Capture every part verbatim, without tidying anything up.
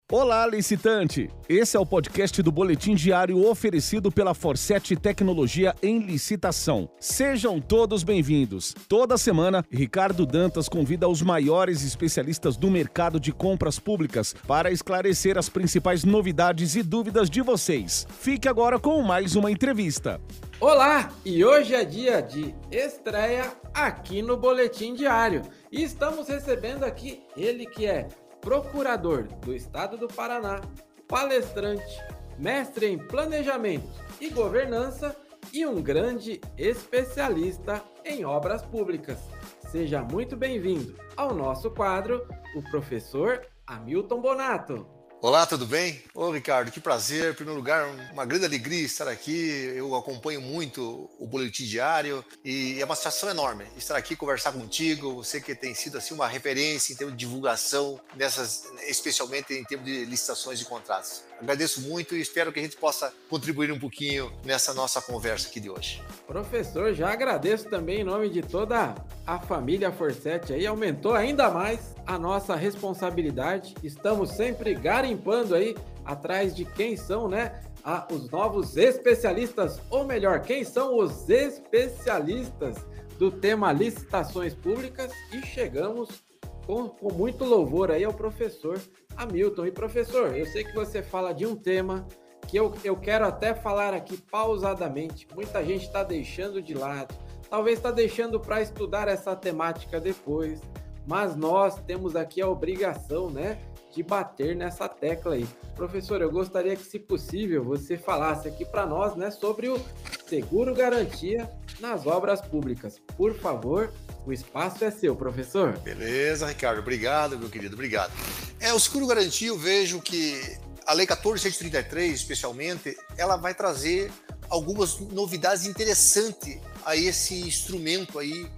Olá, licitante! Esse é o podcast do Boletim Diário oferecido pela Forset Tecnologia em Licitação. Sejam todos bem-vindos. Toda semana, Ricardo Dantas convida os maiores especialistas do mercado de compras públicas para esclarecer as principais novidades e dúvidas de vocês. Fique agora com mais uma entrevista. Olá! E hoje é dia de estreia aqui no Boletim Diário. E estamos recebendo aqui ele que é procurador do Estado do Paraná, palestrante, mestre em planejamento e governança e um grande especialista em obras públicas. Seja muito bem-vindo ao nosso quadro, o professor Hamilton Bonato. Olá, tudo bem? Ô, Ricardo, que prazer. Em primeiro lugar, uma grande alegria estar aqui. Eu acompanho muito o Boletim Diário e é uma satisfação enorme estar aqui, conversar contigo. Você que tem sido assim uma referência em termos de divulgação, nessas, especialmente em termos de licitações e contratos. Agradeço muito e espero que a gente possa contribuir um pouquinho nessa nossa conversa aqui de hoje. Professor, já agradeço também em nome de toda a família Forset aí, aumentou ainda mais a nossa responsabilidade. Estamos sempre garimpando aí atrás de quem são, né, a, os novos especialistas, ou melhor, quem são os especialistas do tema licitações públicas, e chegamos com, com muito louvor aí ao professor Hamilton. E professor, eu sei que você fala de um tema que eu, eu quero até falar aqui pausadamente. Muita gente está deixando de lado, talvez está deixando para estudar essa temática depois, mas nós temos aqui a obrigação, né, de bater nessa tecla aí. Professor, eu gostaria que, se possível, você falasse aqui para nós, né, sobre o seguro garantia nas obras públicas. Por favor, o espaço é seu, professor. Beleza, Ricardo. Obrigado, meu querido. Obrigado. É, o seguro garantia, eu vejo que a Lei quatorze mil cento e trinta e três, especialmente, ela vai trazer algumas novidades interessantes a esse instrumento aí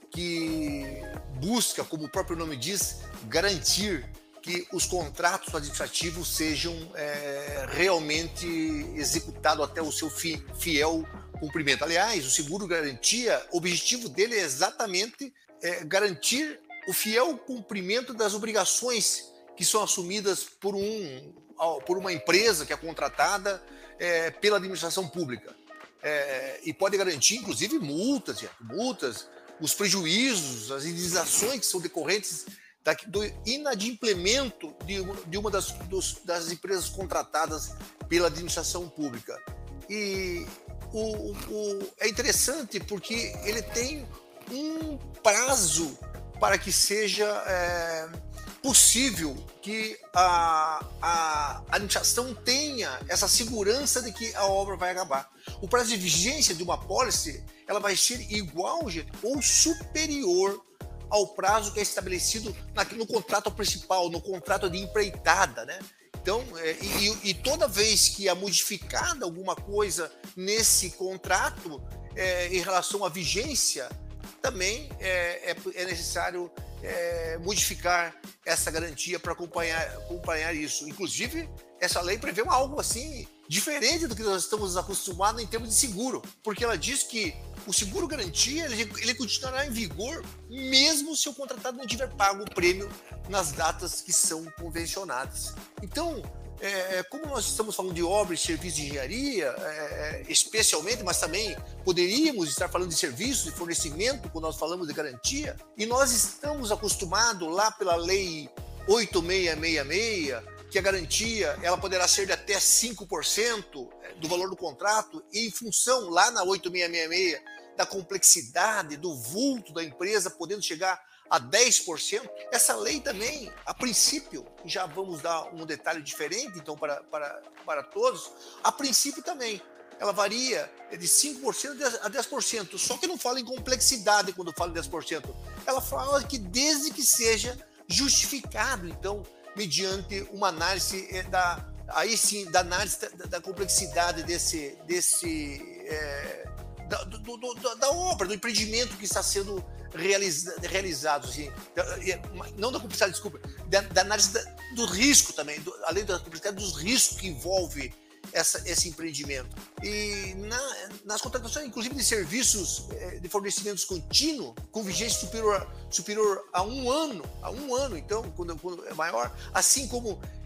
que busca, como o próprio nome diz, garantir que os contratos administrativos sejam é, realmente executados até o seu fi, fiel cumprimento. Aliás, o seguro garantia, o objetivo dele é exatamente é, garantir o fiel cumprimento das obrigações que são assumidas por, um, por uma empresa que é contratada é, pela administração pública. É, e pode garantir, inclusive, multas, gente, multas, os prejuízos, as indenizações que são decorrentes da, do inadimplemento de, de uma das, dos, das empresas contratadas pela administração pública. E o, o, é interessante porque ele tem um prazo para que seja é, possível que a, a administração tenha essa segurança de que a obra vai acabar. O prazo de vigência de uma pólice, ela vai ser igual, gente, ou superior ao prazo que é estabelecido na, no contrato principal, no contrato de empreitada, né? Então, é, e, e toda vez que é modificada alguma coisa nesse contrato é, em relação à vigência, também é, é, é necessário é, modificar essa garantia para acompanhar, acompanhar isso. Inclusive, essa lei prevê algo assim diferente do que nós estamos acostumados em termos de seguro, porque ela diz que o seguro garantia ele, ele continuará em vigor mesmo se o contratado não tiver pago o prêmio nas datas que são convencionadas. Então, é, como nós estamos falando de obra e serviço de engenharia, é, especialmente, mas também poderíamos estar falando de serviço, de fornecimento, quando nós falamos de garantia, e nós estamos acostumados lá pela Lei oito mil seiscentos e sessenta e seis, que a garantia ela poderá ser de até cinco por cento do valor do contrato, e em função, lá na oito mil seiscentos e sessenta e seis, da complexidade, do vulto da empresa, podendo chegar a dez por cento. Essa lei também, a princípio, já vamos dar um detalhe diferente, então, para, para, para todos, a princípio também, ela varia de cinco por cento a dez por cento, só que não fala em complexidade quando fala em dez por cento. Ela fala que desde que seja justificado, então, mediante uma análise da, aí sim, da análise da, da complexidade desse, desse é, da, do, do, da obra, do empreendimento que está sendo realiza, realizado, assim, não da complexidade, desculpa, da, da análise da, do risco também, do, além da complexidade dos riscos que envolve essa, esse empreendimento. E na, nas contratações, inclusive de serviços de fornecimentos contínuos, com vigência superior, superior a um ano, a um ano, então, quando, quando é maior, assim como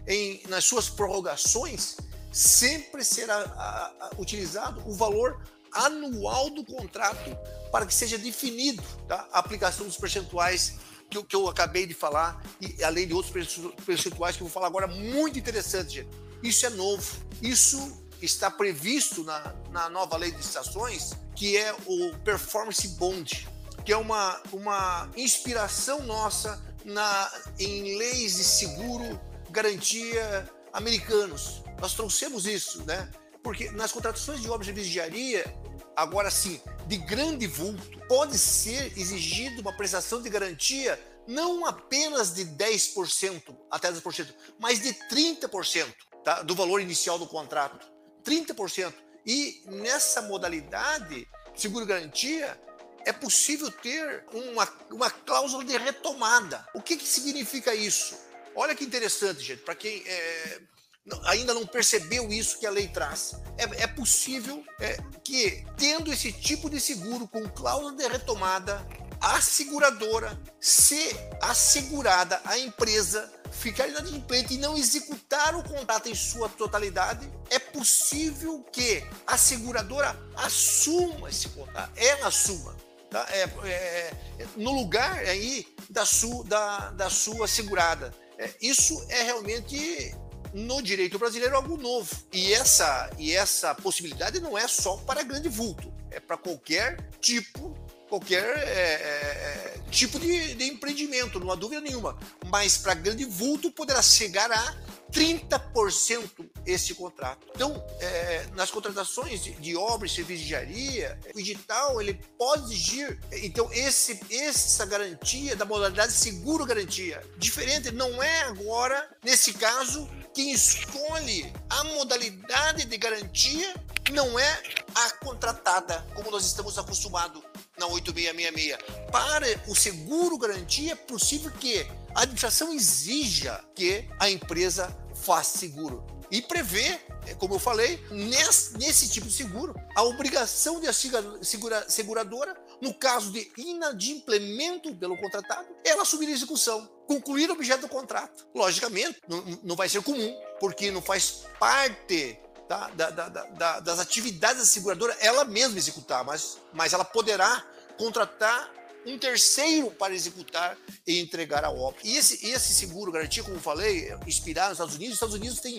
em, nas suas prorrogações, sempre será a, a, utilizado o valor anual do contrato para que seja definido, tá, a aplicação dos percentuais que eu, que eu acabei de falar, e além de outros percentuais que eu vou falar agora, muito interessante, gente. Isso é novo, isso está previsto na, na nova lei de licitações, que é o Performance Bond, que é uma, uma inspiração nossa na, em leis de seguro, garantia americanos. Nós trouxemos isso, né? Porque nas contratações de obras de engenharia, agora sim, de grande vulto, pode ser exigida uma prestação de garantia não apenas de dez por cento até dez por cento, mas de trinta por cento, tá, do valor inicial do contrato. trinta por cento. E nessa modalidade, seguro-garantia, é possível ter uma, uma cláusula de retomada. O que, que significa isso? Olha que interessante, gente, para quem é, ainda não percebeu isso que a lei traz. É, é possível é, que, tendo esse tipo de seguro com cláusula de retomada, a seguradora, se assegurada, a empresa, ficar inadimplente e não executar o contrato em sua totalidade, é possível que a seguradora assuma esse contrato, ela assuma, tá? é, é, no lugar aí da, su, da, da sua segurada. É, isso é realmente, no direito brasileiro, algo novo. E essa, e essa possibilidade não é só para grande vulto, é para qualquer tipo qualquer é, é, tipo de, de empreendimento, não há dúvida nenhuma. Mas para grande vulto poderá chegar a trinta por cento esse contrato. Então, é, nas contratações de, de obras e serviços de engenharia, o edital ele pode exigir, então, esse, essa garantia da modalidade seguro-garantia. Diferente, não é agora, nesse caso, quem escolhe a modalidade de garantia não é a contratada, como nós estamos acostumados na oito seis seis seis. Para o seguro-garantia, é possível que a administração exija que a empresa faça seguro. E prevê, como eu falei, nesse, nesse tipo de seguro, a obrigação de a segura, seguradora, no caso de inadimplemento pelo contratado, ela assumir a execução, concluir o objeto do contrato. Logicamente, não, não vai ser comum, porque não faz parte Da, da, da, da, das atividades da seguradora ela mesma executar, mas, mas ela poderá contratar um terceiro para executar e entregar a obra. E esse, esse seguro garantia, como eu falei, inspirado nos Estados Unidos, os Estados Unidos tem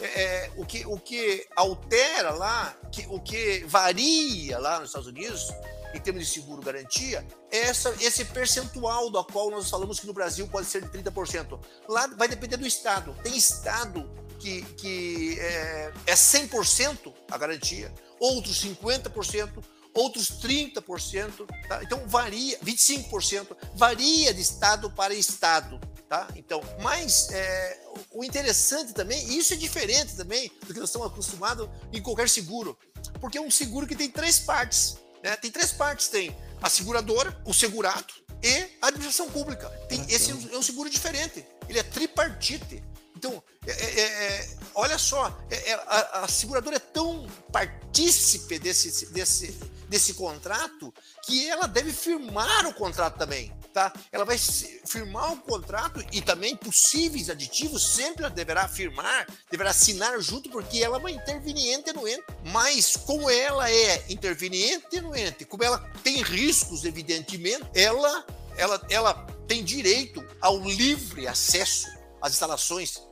é, o, que, o que altera lá, que, o que varia lá nos Estados Unidos, em termos de seguro garantia, é essa, esse percentual do qual nós falamos que no Brasil pode ser de trinta por cento. Lá vai depender do estado. Tem estado que, que é, é cem por cento a garantia, outros cinquenta por cento, outros trinta por cento, tá? Então varia, vinte e cinco por cento, varia de estado para estado, tá? Então, mas é, o interessante também, e isso é diferente também do que nós estamos acostumados em qualquer seguro, porque é um seguro que tem três partes, né? Tem três partes, tem a seguradora, o segurado e a administração pública. Tem, esse é um seguro diferente, ele é tripartite. Então, é, é, é, olha só, é, é, a, a seguradora é tão partícipe desse, desse, desse contrato que ela deve firmar o contrato também, tá? Ela vai firmar o contrato e também possíveis aditivos sempre ela deverá firmar, deverá assinar junto, porque ela é uma interveniente no ente. Mas como ela é interveniente no ente, como ela tem riscos, evidentemente, ela, ela, ela tem direito ao livre acesso às instalações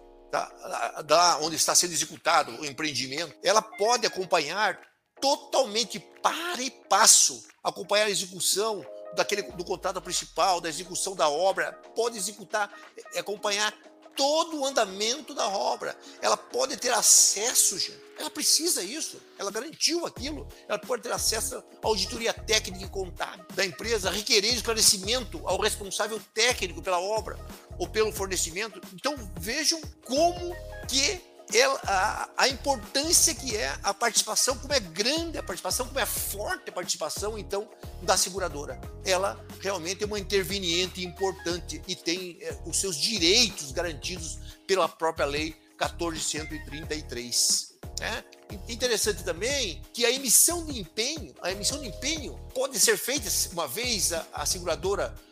Da, da, onde está sendo executado o empreendimento. Ela pode acompanhar totalmente para e passo, acompanhar a execução daquele, do contrato principal, da execução da obra, pode executar, acompanhar todo o andamento da obra. Ela pode ter acesso, gente. Ela precisa isso, ela garantiu aquilo, ela pode ter acesso à auditoria técnica e contábil da empresa, requerer esclarecimento ao responsável técnico pela obra ou pelo fornecimento. Então vejam como que ela, a, a importância que é a participação, como é grande a participação, como é forte a participação, então, da seguradora. Ela realmente é uma interveniente importante e tem é, os seus direitos garantidos pela própria lei quatorze cento e trinta e três. É interessante também que a emissão de empenho, a emissão de empenho pode ser feita uma vez a, a seguradora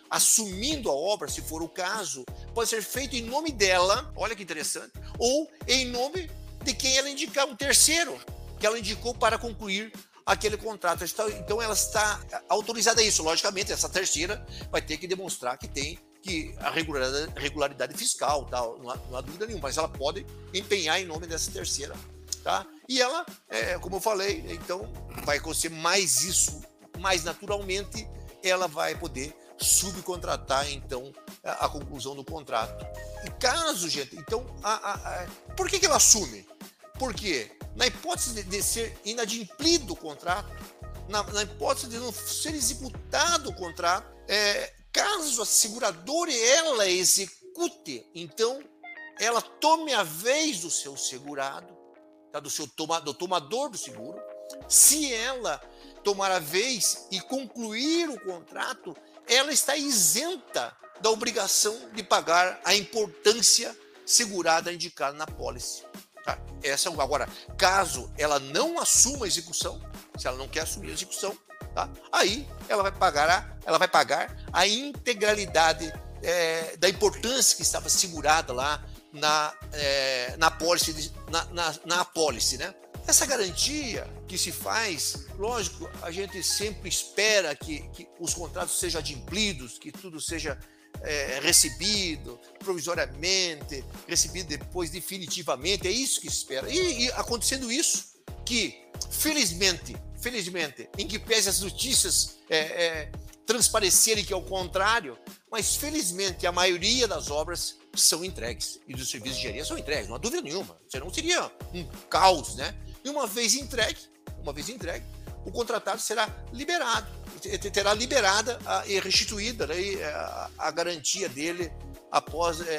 assumindo a obra, se for o caso, pode ser feito em nome dela, olha que interessante, ou em nome de quem ela indicar, um terceiro que ela indicou para concluir aquele contrato. Então ela está autorizada a isso. Logicamente, essa terceira vai ter que demonstrar que tem que a regularidade, regularidade fiscal, tal, não há, não há dúvida nenhuma, mas ela pode empenhar em nome dessa terceira. Tá? E ela, é, como eu falei, então vai acontecer mais isso, mais naturalmente, ela vai poder subcontratar, então, a, a conclusão do contrato. E caso, gente, então, a, a, a, por que, que ela assume? Porque, na hipótese de, de ser inadimplido o contrato, na, na hipótese de não ser executado o contrato, é, caso a seguradora ela execute, então, ela tome a vez do seu segurado, tá, do seu toma, do tomador do seguro. Se ela tomar a vez e concluir o contrato, ela está isenta da obrigação de pagar a importância segurada indicada na pólice. Tá? Essa, agora, caso ela não assuma a execução, se ela não quer assumir a execução, tá? Aí ela vai pagar a, ela vai pagar a integralidade é, da importância que estava segurada lá na, é, na pólice, na, na, na apólice, né? Essa garantia que se faz, lógico, a gente sempre espera que, que os contratos sejam adimplidos, que tudo seja é, recebido provisoriamente, recebido depois definitivamente, é isso que se espera. E, e acontecendo isso, que felizmente, felizmente, em que pese as notícias é, é, transparecerem que é o contrário, mas felizmente a maioria das obras são entregues e dos serviços de engenharia são entregues, não há dúvida nenhuma, senão seria um caos, né? E uma vez entregue, uma vez entregue, o contratado será liberado, terá liberada a, e restituída, né, a, a garantia dele após é,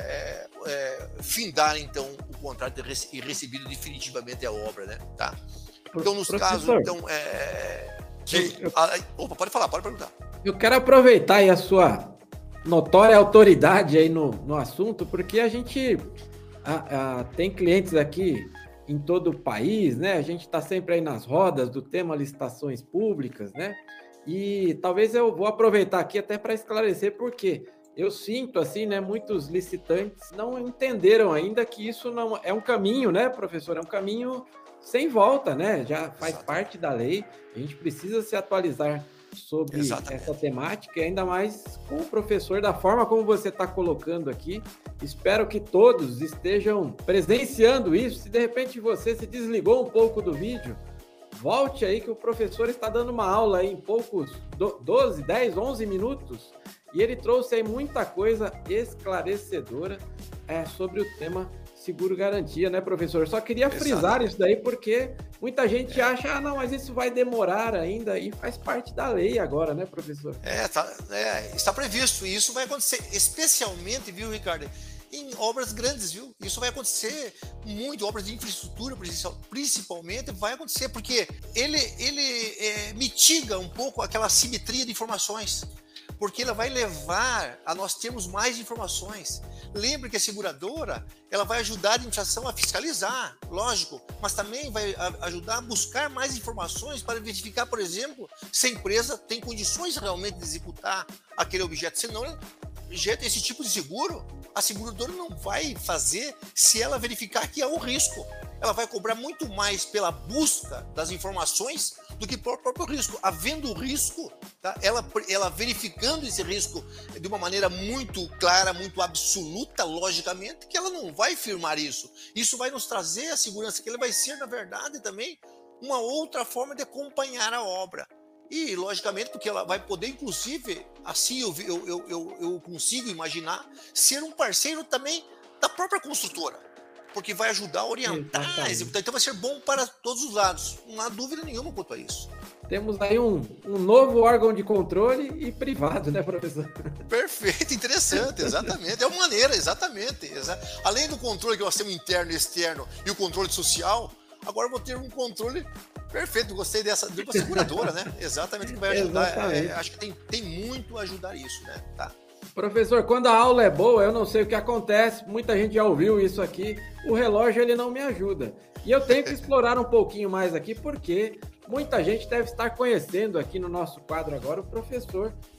é, é, findar então o contrato e recebido definitivamente a obra, né? Tá? Então nos Professor, casos, então, é, que, eu, a, opa, pode falar, pode perguntar. Eu quero aproveitar aí a sua notória autoridade aí no, no assunto, porque a gente a, a, tem clientes aqui em todo o país, né? A gente está sempre aí nas rodas do tema licitações públicas, né? E talvez eu vou aproveitar aqui até para esclarecer, porque eu sinto, assim, né? Muitos licitantes não entenderam ainda que isso não é um caminho, né, professor? É um caminho sem volta, né? Já faz Exatamente. parte da lei. A gente precisa se atualizar sobre Exatamente. essa temática, e ainda mais com o professor, da forma como você está colocando aqui. Espero que todos estejam presenciando isso. Se de repente você se desligou um pouco do vídeo, volte aí que o professor está dando uma aula aí em poucos doze, dez, onze minutos, e ele trouxe aí muita coisa esclarecedora é, sobre o tema seguro garantia, né, professor? Só queria frisar Exatamente. isso daí, porque muita gente é. acha, ah, não, mas isso vai demorar ainda, e faz parte da lei agora, né, professor? É, tá, é, está previsto, e isso vai acontecer, especialmente, viu, Ricardo, em obras grandes, viu? Isso vai acontecer muito, obras de infraestrutura, principalmente, vai acontecer, porque ele, ele é, mitiga um pouco aquela simetria de informações, porque ela vai levar a nós termos mais informações. Lembre que a seguradora, ela vai ajudar a administração a fiscalizar, lógico, mas também vai ajudar a buscar mais informações para verificar, por exemplo, se a empresa tem condições realmente de executar aquele objeto. Senão, objeto, esse tipo de seguro, a seguradora não vai fazer se ela verificar que há um risco. Ela vai cobrar muito mais pela busca das informações do que pelo próprio risco. Havendo risco, tá? ela, ela verificando esse risco de uma maneira muito clara, muito absoluta, logicamente, que ela não vai firmar isso. Isso vai nos trazer a segurança, que ele vai ser, na verdade, também uma outra forma de acompanhar a obra. E, logicamente, porque ela vai poder, inclusive, assim eu, eu, eu, eu consigo imaginar, ser um parceiro também da própria construtora. Porque vai ajudar a orientar, a executar. Então vai ser bom para todos os lados. Não há dúvida nenhuma quanto a isso. Temos aí um, um novo órgão de controle e privado, né, professor? Perfeito, interessante, exatamente. É uma maneira, exatamente. Exa Além do controle que nós temos interno e externo e o controle social, agora eu vou ter um controle perfeito. Gostei dessa de uma seguradora, né? Exatamente, que vai ajudar. É, acho que tem, tem muito a ajudar isso, né? Tá. Professor, quando a aula é boa, eu não sei o que acontece, muita gente já ouviu isso aqui, o relógio ele não me ajuda. E eu tenho que explorar um pouquinho mais aqui, porque muita gente deve estar conhecendo aqui no nosso quadro agora o professor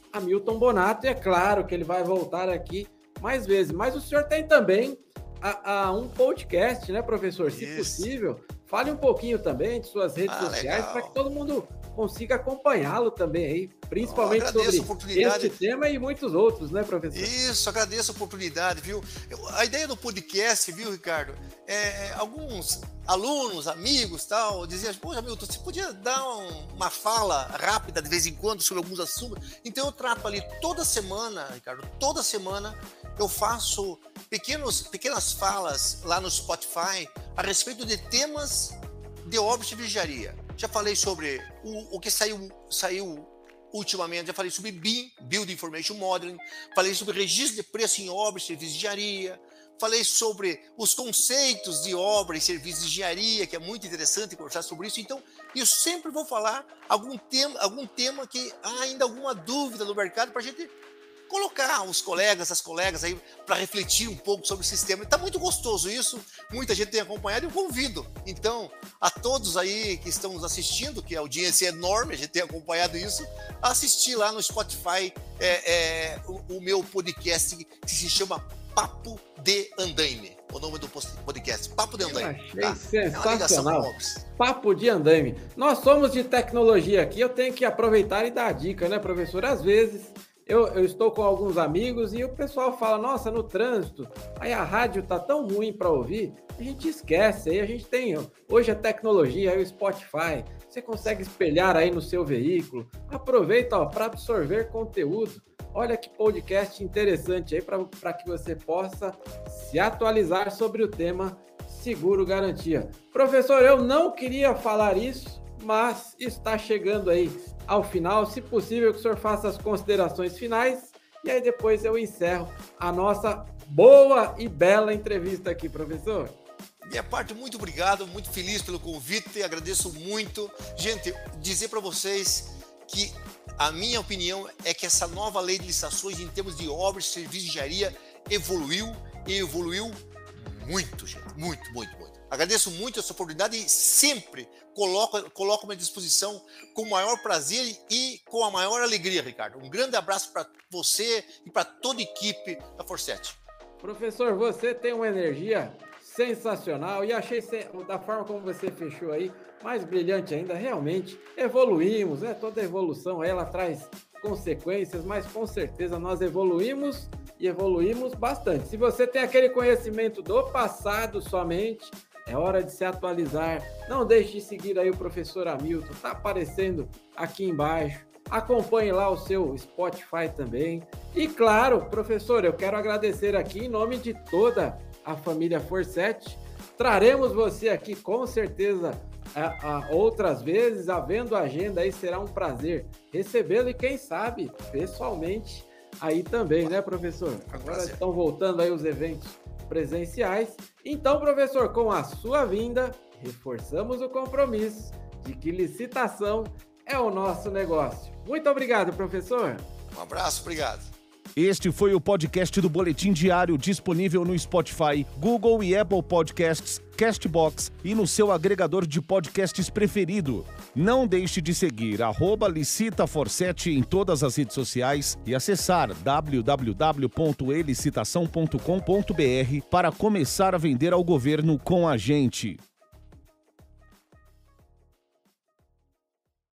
Hamilton Bonato, e é claro que ele vai voltar aqui mais vezes. Mas o senhor tem também a, a um podcast, né, professor? Se Isso. possível, fale um pouquinho também de suas redes ah, sociais para que todo mundo consiga acompanhá-lo também aí, principalmente oh, sobre este tema e muitos outros, né, professor? Isso, agradeço a oportunidade, viu? Eu, a ideia do podcast, viu, Ricardo, é, alguns alunos, amigos, tal, diziam, poxa, Milton, você podia dar um, uma fala rápida de vez em quando sobre alguns assuntos? Então eu trato ali toda semana, Ricardo, toda semana eu faço pequenos, pequenas falas lá no Spotify a respeito de temas de obras de vigiaria. Já falei sobre o, o que saiu, saiu ultimamente, já falei sobre B I M, Build Information Modeling, falei sobre registro de preço em obras e serviços de engenharia, falei sobre os conceitos de obra e serviços de engenharia, que é muito interessante conversar sobre isso. Então, eu sempre vou falar algum tema, algum tema que há ainda alguma dúvida no mercado para a gente colocar os colegas, as colegas aí para refletir um pouco sobre o sistema. Está muito gostoso isso, muita gente tem acompanhado e eu convido. Então, a todos aí que estão nos assistindo, que a audiência é enorme, a gente tem acompanhado isso, a assistir lá no Spotify é, é, o, o meu podcast que se chama Papo de Andaime. O nome do podcast, Papo de Andaime. Eu achei tá? sensacional. É Papo de Andaime. Nós somos de tecnologia aqui, eu tenho que aproveitar e dar a dica, né, professor? Às vezes Eu, eu estou com alguns amigos e o pessoal fala, nossa, no trânsito, aí a rádio tá tão ruim para ouvir, a gente esquece, aí a gente tem, hoje a tecnologia, aí o Spotify, você consegue espelhar aí no seu veículo, aproveita para absorver conteúdo, olha que podcast interessante aí para que você possa se atualizar sobre o tema seguro garantia. Professor, eu não queria falar isso, mas está chegando aí ao final, se possível que o senhor faça as considerações finais e aí depois eu encerro a nossa boa e bela entrevista aqui, professor. Minha parte, muito obrigado, muito feliz pelo convite, agradeço muito. Gente, dizer para vocês que a minha opinião é que essa nova lei de licitações em termos de obras, serviços de engenharia evoluiu e evoluiu muito, gente, muito, muito, muito. Agradeço muito essa oportunidade e sempre coloco, coloco à minha disposição com o maior prazer e com a maior alegria, Ricardo. Um grande abraço para você e para toda a equipe da Forsete. Professor, você tem uma energia sensacional e achei da forma como você fechou aí, mais brilhante ainda, realmente evoluímos, né? Toda evolução ela traz consequências, mas com certeza nós evoluímos e evoluímos bastante. Se você tem aquele conhecimento do passado somente, é hora de se atualizar. Não deixe de seguir aí o professor Hamilton, tá aparecendo aqui embaixo. Acompanhe lá o seu Spotify também. E claro, professor, eu quero agradecer aqui em nome de toda a família Forsete. Traremos você aqui com certeza a, a outras vezes, havendo agenda aí, será um prazer recebê-lo e quem sabe pessoalmente aí também, né, professor? Agora estão voltando aí os eventos presenciais. Então, professor, com a sua vinda, reforçamos o compromisso de que licitação é o nosso negócio. Muito obrigado, professor. Um abraço, obrigado. Este foi o podcast do Boletim Diário, disponível no Spotify, Google e Apple Podcasts, Castbox e no seu agregador de podcasts preferido. Não deixe de seguir arroba Licita Forsete em todas as redes sociais e acessar w w w ponto elicitação ponto com ponto b r para começar a vender ao governo com a gente.